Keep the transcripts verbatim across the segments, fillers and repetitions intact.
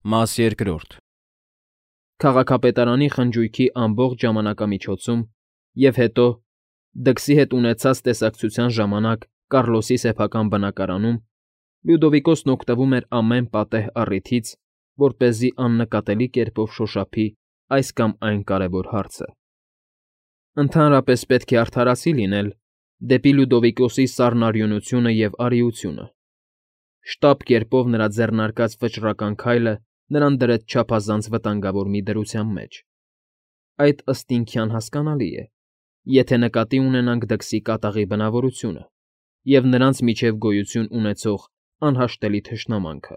Մաս երկրորդ Քաղաքապետարանի խնջույքի ամբողջ ժամանակամիջոցում և հետո դքսի հետ ունեցած տեսակցության ժամանակ Կառլոսի սեփական բնակարանում Լյուդովիկոսն օգտվում էր ամեն պատեհ առիթից, որպեսզի աննկատելի կերպով շոշափի այս կամ այն կարևոր հարցը։ Ընդհանրապես պետք է արդարացի լինել դեպի Լյուդովիկոսի սառնարյունությունը և արիությունը։ Շտապ կերպով նրա ձեռնարկած վճռական քայլը նրան դրեց չափազանց վտանգավոր մի դրության մեջ։ Այդ ըստ ինքյան հասկանալի է, եթե նկատի ունենանք դքսի կատաղի բնավորությունը և նրանց միջև գոյություն ունեցող անհաշտելի թշնամանքը։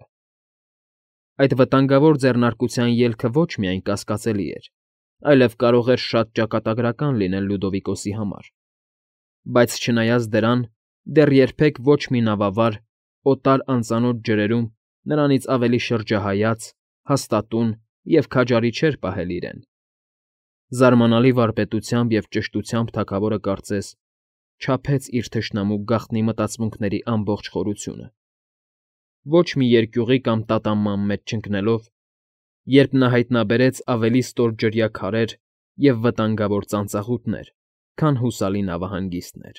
Այդ վտանգավոր ձեռնարկության ելքը ոչ միայն կասկածելի էր, այլև կարող էր շատ ճակատագրական լինել Լյուդովիկոսի համար, բայց չնայած դրան, դեռ երբեք ոչ մի նավավար օտար անծանոթ ջրերում նրանից ավելի շրջահայաց, հաստատուն և քաջարի չէր պահել իրեն։ Զարմանալի վարպետությամբ և ճշտությամբ թագավորը կարծես չափեց իր թշնամու գաղտնի մտածմունքների ամբողջ խորությունը։ Ոչ մի երկյուղի կամ տատանման մեջ չընկնելով, երբ նա հայտնաբերեց ավելի ստոր ջրյա քարեր և վտանգավոր ծանծաղուտներ, քան հուսալի նավահանգիստներ։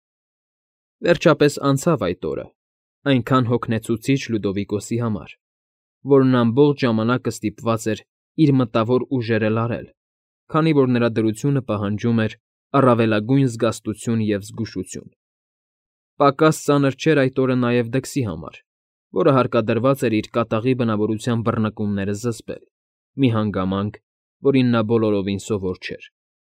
Վերջապես անցավ այդ օրը, այնքան հոգնեցուցիչ Լյուդովիկոսի համար, որն ամբողջ ժամանակը ստիպված էր իր մտավոր ուժերը լարել, քանի որ նրա դրությունը պահանջում էր առավելագույն զգաստություն և զգուշություն։ Պակաս ծանր չէր այդ օրը նաև դքսի համար, որը հարկադրված էր իր կատաղի բնավորության բռնկումները զսպել, մի հանգամանք, որին նա բոլորովին սովոր չէր։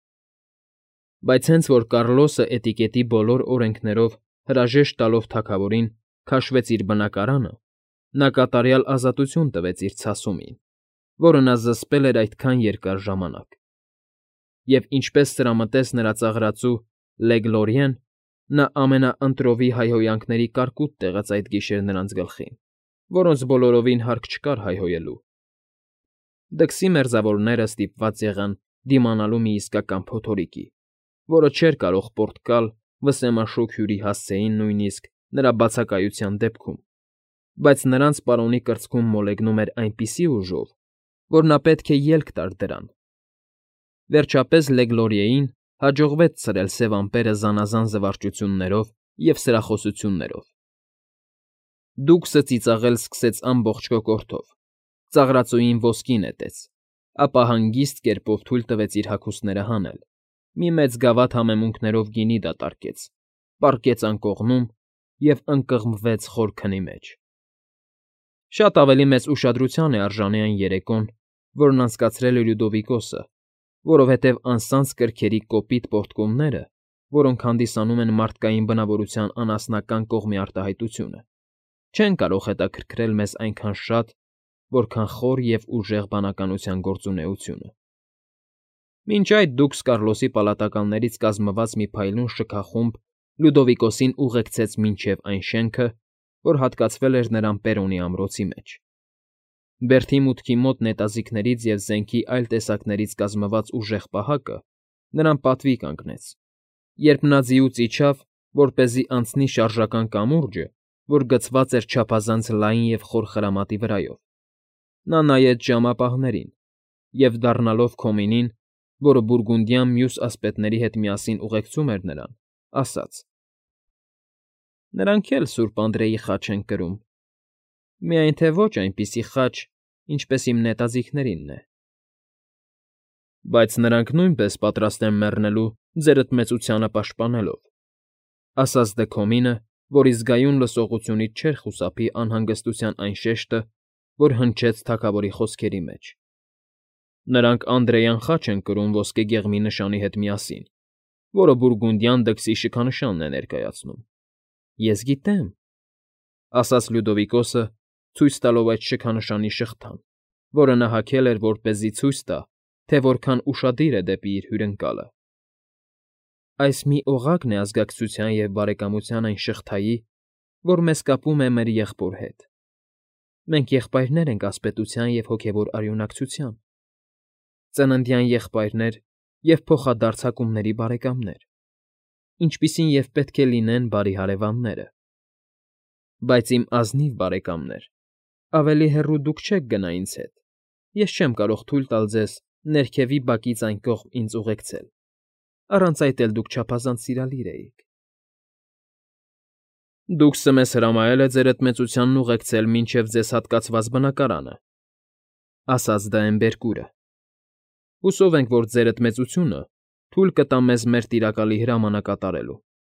Բայց հենց որ Կառլոսը էտիկետի բոլոր օրենքներով հրաժեշտ տալով թագավորին քաշվեց իր բնակարանը, նա կատարյալ ազատություն տվեց իր ցասումին, որը նա զսպել էր այդքան երկար ժամանակ։ Եվ ինչպես սրամտեց նրա ծաղրածու Լեգլորիեն, նա ամենաընտրովի հայհոյանքների կարկուտ տեղաց այդ գիշեր նրանց գլխին, որոնց բոլորովին հարկ չկար հայհոյելու։ Դքսի մերձավորները ստիպված եղան դիմանալու մի իսկական փոթորիկի, որը չէր կարող պոռթկալ վսեմաշուք հյուրի հասցեին նույնիսկ նրա բացակայության դեպքում, բայց նրանց պարոնի կրծքում մոլեգնում էր այնպիսի ուժով, որ նա պետք է ելք տար դրան։ Վերջապես Լեգլորիեին հաջողվեց ցրել սև ամպերը զանազան զվարճություններով և սրախոսություններով։ Դուքսը ծիծաղել սկսեց ամբողջ կոկորդով, ծաղրածուին ոսկի նետեց, ապա հանգիստ կերպով թույլ տվեց իր հագուստները հանել, մի մեծ գավաթ համեմունքներով գինի դատարկեց, պառկեց անկողնում և ընկղմվեց խոր քնի մեջ։ Շատ ավելի մեծ ուշադրության է արժանի այն երեկոն, որն անցկացրել է Լյուդովիկոսը, որովհետև անսանձ կրքերի կոպիտ պոռթկումները, որոնք հանդիսանում են մարդկային բնավորության անասնական կողմի արտահայտությունը, չեն կարող հետաքրքրել մեզ այնքան շատ, որքան խոր և ուժեղ բանականության գործունեությունը։ Մինչ այդ դուքս Կառլոսի պալատականներից կազմված մի փայլուն շքախումբ Լյուդովիկոսին ուղեկցեց մինչև այն շենքը, որ հատկացվել էր նրան Պերոնի ամրոցի մեջ։ Բերդի մուտքի մոտ նետաձիգներից և զենքի այլ տեսակներից կազմված ուժեղ պահակը նրան պատվի կանգնեց, երբ նա ձիուց իջավ, որպեսզի անցնի շարժական կամուրջը, որ գցված էր չափազանց լայն և խոր խրամատի վրայով։ Նա նայեց ժամապահներին և, դառնալով Քոմինին, որը բուրգունդյան մյուս ասպետների հետ միասին ուղեկցում էր նրան, ասաց. «Նրանք էլ սուրբ Անդրեի խաչ են կրում, միայն թե ոչ այնպիսի խաչ, ինչպես իմ նետաձիգներինն է»։ «Բայց նրանք նույնպես պատրաստ են մեռնելու ձերդ մեծությանը պաշտպանելով», ֊ ասաց Դեքոմինը, որի զգայուն լսողությունից չէր խուսափի անհանգստության այն շեշտը, որ հնչեց թագավորի խոսքերի մեջ։ «Նրանք Անդրեյան խաչ են կրում ոսկեգեղմի նշանի հետ միասին, որը բուրգունդյան դքսի շքանշանն է ներկայացնում»։ «Ես գիտեմ», ֊ ասաց Լյուդովիկոսը, ցույց տալով այդ շքանշանի շղթան, որը նա հագել էր, որպեսզի ցույց տա, թե որքան ուշադիր է դեպի իր հյուրընկալը։ «Այս մի օղակն է ազգակցության և բարեկամության այն շղթայի, որ մեզ կապում է մեր եղբոր հետ։ Մենք եղբայրներ ենք ասպետության և հոգևոր արյունակցության, ծննդյան եղբայրներ և փոխադարձ հակումների բարեկամներ, ինչպիսին և պետք է լինեն բարի հարևանները։ Բայց իմ ազնիվ բարեկամներ, ավելի հեռու դուք չեք գնա ինձ հետ, ես չեմ կարող թույլ տալ ձեզ ներքևի բակից այն կողմ ինձ ուղեկցել, առանց այդ էլ դուք չափազանց սիրալիր էիք։ Դուքսը մեզ հրամայել է ձեր էդմեցությանն ուղեկցել մինչև ձեզ հատկացված բնակարանը, ասաց դա Էմբերկուրը։ Հուսով ենք, որ ձեր էդմեցությունը թույլ կտա մեզ մեր տիրակալի հրամանը կատարելու։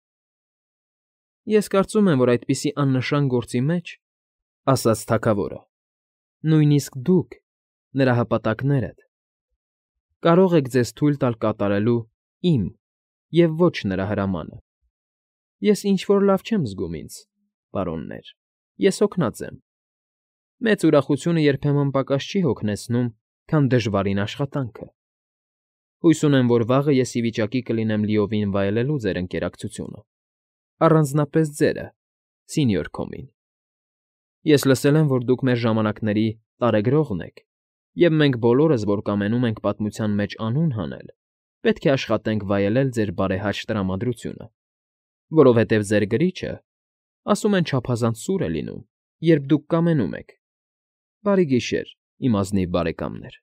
Ես կարծում եմ, որ այդպիսի աննշան գործի մեջ, ասաց թագավորը, նույնիսկ դուք, նրա հպատակներդ, կարող եք ձեզ թույլ տալ կատարելու իմ և ոչ նրա հրամանը։ Ես ինչ֊որ լավ չեմ զգում ինձ, պարոններ, ես հոգնած եմ։ Մեծ ուրախությունը երբեմն պակաս չի հոգնեցնում, քան դժվարին աշխատանքը։ Հույս ունեմ, որ վաղը ես ի վիճակի կլինեմ լիովին վայելելու ձեր ընկերակցությունը, առանձնապես ձերը, սենյոր Քոմին։ Ես լսել եմ, որ դուք մեր ժամանակների տարեգրողն եք, և մենք բոլորս, որ կամենում ենք պատմության մեջ անուն հանել, պետք է աշխատենք վայելել ձեր բարեհաճ տրամադրությունը, որովհետև ձեր գրիչը, ասում են, չափազանց սուր է լինում, երբ դուք կամենում եք։ Բարի գիշեր, իմ ազնիվ բարեկամներ։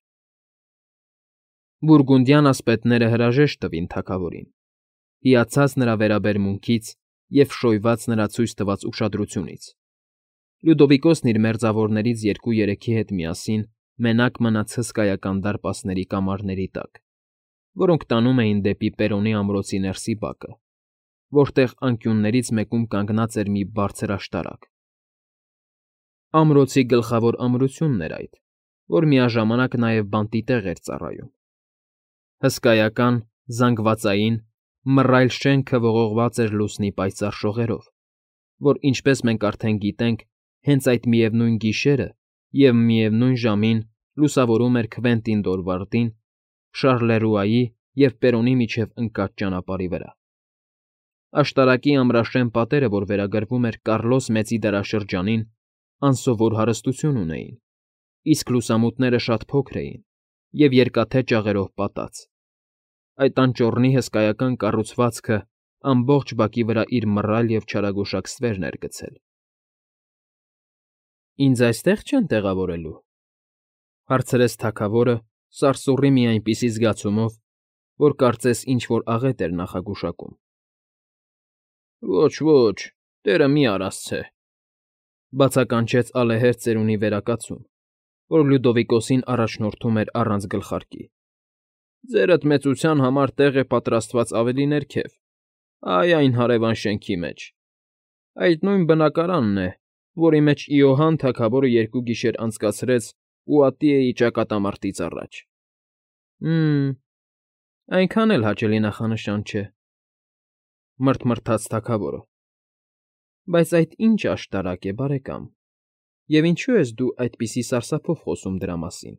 Բուրգունդյան ասպետները հրաժեշտ տվին թագավորին, հիացած նրա վերաբերմունքից և շոյված նրա ցույց տված ուշադրությունից։ Լյուդովիկոսն իր մերձավորներից երկու֊երեքի հետ միասին մենակ մնաց հսկայական դարպասների կամարների տակ, որոնք տանում էին դեպի Պերոնի ամրոցի ներսի բակը, որտեղ անկյուններից մեկում կանգնած էր մի բարձր աշտարակ։ Ամրոցի գլխավոր ամրությունն էր այդ, որ միաժամանակ նաև բանտի տեղ էր ծառայում։ Հսկայական, զանգվածային, մռայլ շենքը ողողված էր լուսնի պայծառ շողերով, որ, ինչպես մենք արդեն գիտենք, հենց այդ միևնույն գիշերը և միևնույն ժամին լուսավորում էր Քվենտին Դորվարդին, Շարլերուայի և Պերոնի միջև ընկած ճանապարհի վրա։ Աշտարակի ամրաշեն պատերը, որ վերագրվում էր Կառլոս Մեծի դարաշրջանին, անսովոր հարստություն ունեին, իսկ լուսամուտները շատ փոքր էին և երկաթե ճաղերով պատած։ Այդ անճոռնի հսկայական կառուցվածքը ամբողջ բակի վրա իր մռայլ և չարագուշակ ստվերն էր գցել։ Ինձ այստեղ չեն տեղավորելու, հարցրեց թագավորը, սարսուռի մի այնպիսի զգացումով, որ կարծես ինչ֊որ աղետ էր նախագուշակում։ Ոչ, ոչ, տերը մի արասցե, բացականչեց ալեհեր ծերունի վերակացուն, որ Լյուդովիկոսին առաջնորդում էր առանց գլխարկի։ Ձեր էդմեցության համար տեղ է պատրաստված ավելի ներքև, այ այն հարևան շենքի մեջ։ Այդ նույն բնակարանն է, որի մեջ Իոհան թագավորը երկու գիշեր անցկացրեց Ուատիեի ճակատամարտից առաջ։ Հը՜մ, այնքան էլ հաճելի նախանշան չէ, մռթմռթաց թագավորը։ Բայց այդ ի՞նչ աշտարակ է, բարեկամ, և ինչու ես դու այդպիսի սարսափով խոսում դրա մասին։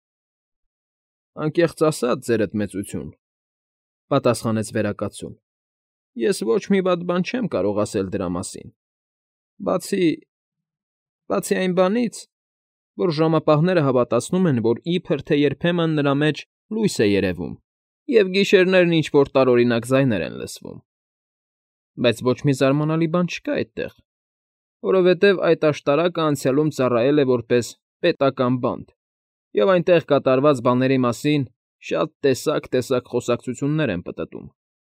Անկեղծ ասած, ձեր էդմեցություն, պատասխանեց վերակացուն, ես ոչ մի վատ բան չեմ կարող ասել դրա մասին, բացի… բացի այն բանից, որ ժամապահները հավատացնում են, որ իբր թե երբեմն նրա մեջ լույս է երևում, և գիշերներն ինչ֊որ տարօրինակ ձայներ են լսվում։ Բայց ոչ մի զարմանալի բան չկա այդտեղ, որովհետև այդ աշտարակը անցյալում ծառայել է որպես պետական բանտ, և այնտեղ կատարված բաների մասին շատ տեսակ֊տեսակ խոսակցություններ են պտտում։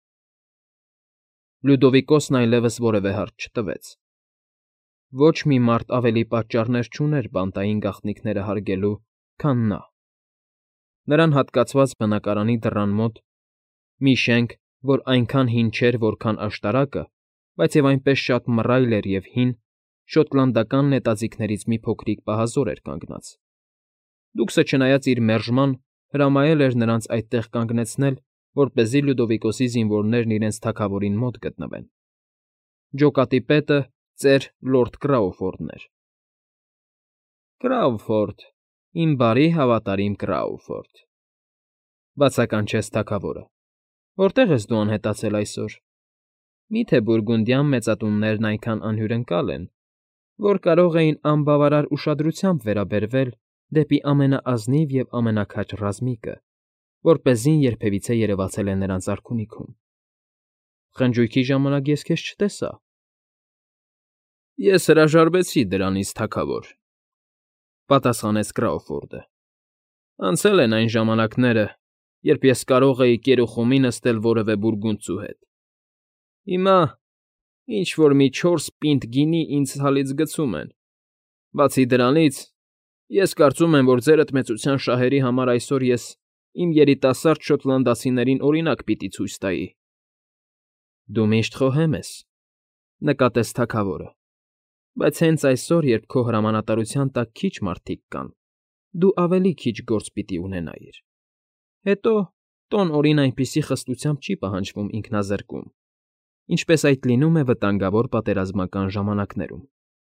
Լյուդովիկոսն այլևս որևէ հարց չտվեց։ Ոչ մի մարդ ավելի պատճառներ չուներ բանտային գաղտնիքները հարգելու, քան նա։ Նրան հատկացված բնակարանի դռան մոտ մի շենք, որ այնքան հին չէր, որքան աշտարակը, բայց և այնպես շատ մռայլ էր և հին, շոտլանդական նետաձիգներից մի փոքրիկ պահազոր էր կանգնած։ Դուքսը, չնայած իր մերժման, հրամայել էր նրանց այդտեղ կանգնեցնել, որպեսզի Լյուդովիկոսի զինվորներն իրենց թագավորին մոտ գտնվեն։ Ջոկատի պետը ծեր Լորդ Կրաուֆորդն էր։ Կրաուֆորդ, իմ բարի հավատարիմ Կրաուֆորդ,֊ բացականչեց թագավորը։ Որտե՞ղ ես դու անհետացել այսօր։ Մի՞թե Բուրգունդյան մեծատուններն այնքան անհյուրընկալ են, որ կարող էին անբավարար ուշադրությամբ վերաբերվել դեպի ամենաազնիվ և ամենաքաջ ռազմիկը, որպեսզին երբևիցե երևացել է նրանց արքունիքում։ Խնջույքի ժամանակ ես քեզ չտեսա։ Ես հրաժարվեցի դրանից, թագավոր։ Պատասխանեց Կրաուֆորդը։ Անցել են այն ժամանակները, երբ ես կարող էի կերուխումի նստել որևէ բուրգունդցու հետ։ Հիմա ինչ-որ մի չորս պինտ գինի ինձ հալից գցում են։ Բացի դրանից, ես կարծում եմ, որ ձերդ մեծության շահերի համար այսօր ես իմ երիտասարդ շոտլանդացիներին օրինակ պիտի ցույց տայի։ Դու միշտ խոհեմ ես, նկատեց թագավորը, բայց հենց այսօր, երբ քո հրամանատարության տակ քիչ մարդիկ կան, դու ավելի քիչ գործ պիտի ունենայիր։ Հետո տոն օրին այնպիսի խստությամբ չի պահանջվում ինքնազրկում, ինչպես այդ լինում է վտանգավոր պատերազմական ժամանակներում։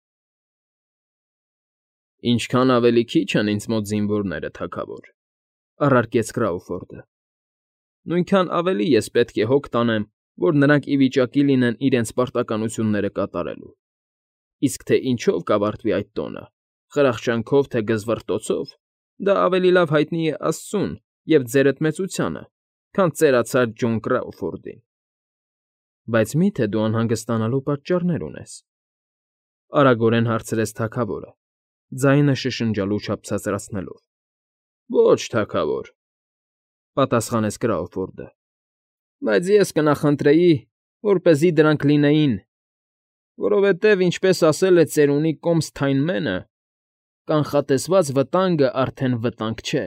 Ինչքան ավելի քիչ են ինձ մոտ զինվորները, թագավոր, առարկեց Կրաուֆորդը, նույնքան ավելի ես պետք է հոգ տանեմ, որ նրանք ի վիճակի լինեն իրենց պարտականությունները կատարելու։ Իսկ թե ինչով կավարտվի այդ տոնը, խրախճանքով թե գզվռտոցով, դա ավելի լավ հայտնի է Աստծուն և ձերդ մեծությանը, քան ծերացած Ջոն Կրաուֆորդին։ Բայց մի՞թե դու անհանգստանալու պատճառներ ունես,֊ արագորեն հարցրեց թագավորը, ձայնը շշնջալու չափ ցածրացնելով։ Ոչ, թագավոր,֊ պատասխանեց Կրաուֆորդը, բայց ես կնախընտրեի, որպեսզի դրանք լինեին, որովհետև, ինչպես ասել է ծերունի կոմս Թայնմենը, կանխատեսված վտանգը արդեն վտանգ չէ։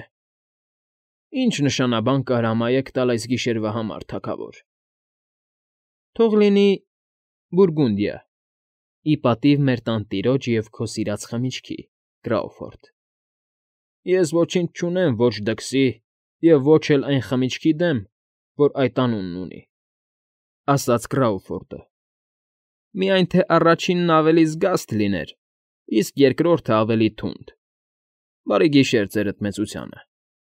Ինչ նշանաբան կհրամայեք տալ այս գիշերվա համար, թագավոր։ Թող լինի Բուրգունդիա, ի պատիվ մեր տանտիրոջ և քո սիրած խմիչքի, Կրաուֆորդ։ Ես ոչինչ չունեմ ոչ դքսի և ոչ էլ այն խմիչքի դեմ, որ այդ անունն ունի,֊ ասաց Կրաուֆորդը։ Միայն թե առաջինն ավելի զգաստ լիներ, իսկ երկրորդը ավելի թունդ։ Բարի գիշեր ձերդ մեծությանը։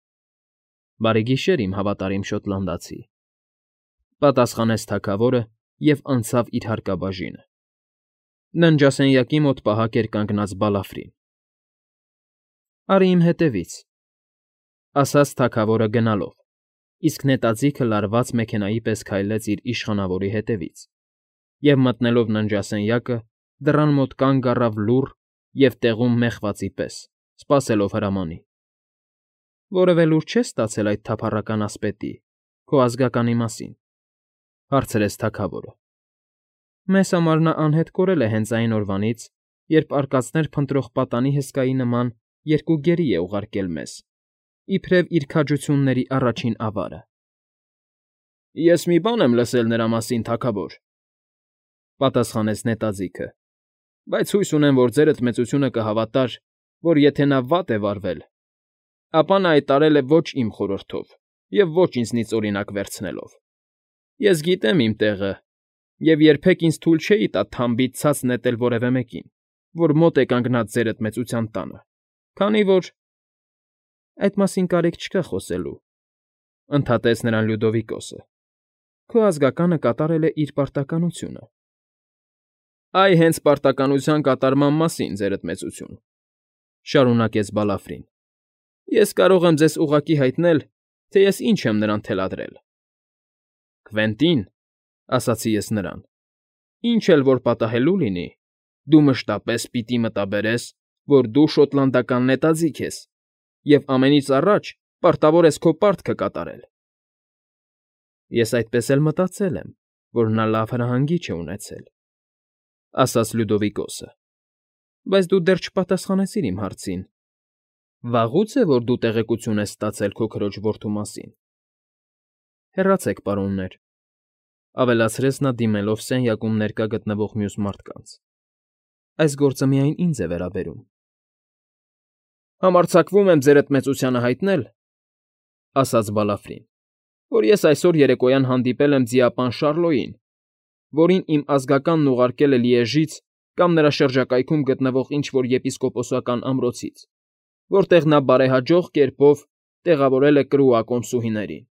Բարի գիշեր, իմ հավատարիմ շոտլանդացի,֊ պատասխանեց թագավորը և անցավ իր հարկաբաժինը։ Ննջասենյակի մոտ պահակ էր կանգնած Բալաֆրին։ Արի իմ հետևից,֊ ասաց թագավորը գնալով, իսկ նետաձիգը լարված մեքենայի պես քայլեց իր իշխանավորի հետևից և, մտնելով ննջասենյակը, դռան մոտ կանգ առավ լուռ և տեղում մեխվածի պես, սպասելով հրամանին։ Որևէ լուր չե՞ս ստացել այդ թափառական ասպետի, քո ազգականի մասին,֊ հարցրեց թագավորը։ Մեզ համար նա անհետ կորել է հենց այն օրվանից, երբ արկածներ փնտրող պատանի հսկայի նման երկու գերի է ուղարկել մեզ, իբրև իր քաջությունների առաջին ավարը։ Ես մի բան եմ լսել նրա մասին, թագավոր,֊ պատասխանեց նետաձիգը, բայց հույս ունեմ, որ ձերդ մեծությունը կհավատար, որ եթե նա վատ է վարվել, ապա նա այդ արել է ոչ իմ խորհրդով և ոչ ինձնից օրինակ վերցնելով։ Ես գիտեմ իմ տեղը և երբեք ինձ թույլ չէի տա թամբից ցած նետել որևէ մեկին, որ մոտ է կանգնած ձերդ մեծության տանը, քանի որ… Այդ մասին կարիք չկա խոսելու,֊ ընդհատեց նրան Լյուդովիկոսը։ Քո ազգականը կատարել է իր պարտականությունը։ Այ հենց պարտականության կատարման մասին, ձերդ մեծություն,֊ շարունակեց Բալաֆրին։ Ես կարող եմ ձեզ ուղղակի հայտնել, թե ես ինչ եմ նրան թելադրել։ Քվենտին,֊ ասացի ես նրան,֊ ինչ էլ որ պատահելու լինի, դու մշտապես պիտի մտաբերես, որ դու շոտլանդական նետաձիգ ես և ամենից առաջ պարտավոր ես քո պարտքը կատարել։ Ես այդպես էլ մտածել եմ, որ նա լավ հրահանգիչ է ունեցել,֊ ասաց Լյուդովիկոսը,֊ բայց դու դեռ չպատասխանեցիր իմ հարցին. վաղո՞ւց է, որ դու տեղեկություն ես ստացել քո քրոջ որդու մասին։ Հեռացեք, պարոններ,֊ ավելացրեց նա դիմելով սենյակում ներկա գտնվող մյուս մարդկանց։ Այս գործը միայն ինձ է վերաբերում։ Համարձակվում եմ ձերդ մեծությանը հայտնել,֊ ասաց Բալաֆրին,֊ որ ես այսօր երեկոյան հանդիպել եմ ձիապան Շառլոյին, որին իմ ազգականն ուղարկել է Լիեժից կամ նրա շրջակայքում գտնվող ինչ֊որ եպիսկոպոսական ամրոցից, որտեղ նա բարեհաջող կերպով տեղավորել է կրուակոմսուհիներին։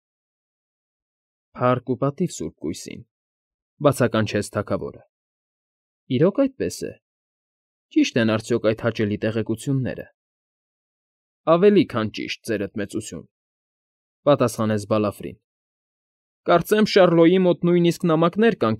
Փառք ու պատիվ սուրբ կույսին,֊ բացականչեց թագավորը։ Իրոք այդպես է։ Ճի՞շտ են արդյոք այդ հաճելի տեղեկությունները։ Ավելի քան ճիշտ, ձերդ մեծություն,֊ պատասխանեց Բալաֆրին։ Կարծեմ Շառլոյի մոտ նույնիսկ նամակներ կան կրուակոմսուհիներից, ձերդ մեծությանը հասցեագրված։ Գնա։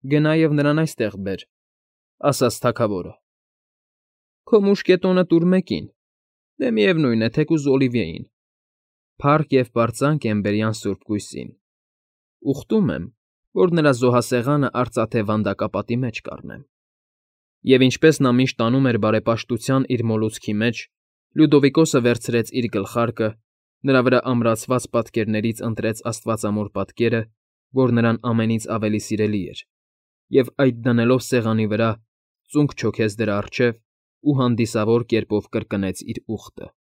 Գնա և նրան այստեղ բեր,֊ ասաց թագավորը։ Քո մուշկետոնը տուր մեկին, դե միևնույն է, թեկուզ Օլիվիեին, փառք և պարծանք էմբերյան սուրբ կույսին, ուխտում եմ, որ նրա զոհասեղանը արծաթե վանդակապատի մեջ կառնեմ։ Եվ ինչպես նա միշտ անում էր բարեպաշտության իր մոլուցքի մեջ, Լյուդովիկոսը վերցրեց իր գլխարկը, նրա վրա ամրացված պատկերներից ընտրեց աստվածամոր պատկերը, որ նրան ամենից ավելի սիրելի էր, և այդ դնելով սեղանի վրա, ծունկ չոքեց դրա առջև ու հանդիսավոր կերպով կրկնեց իր ուխտը։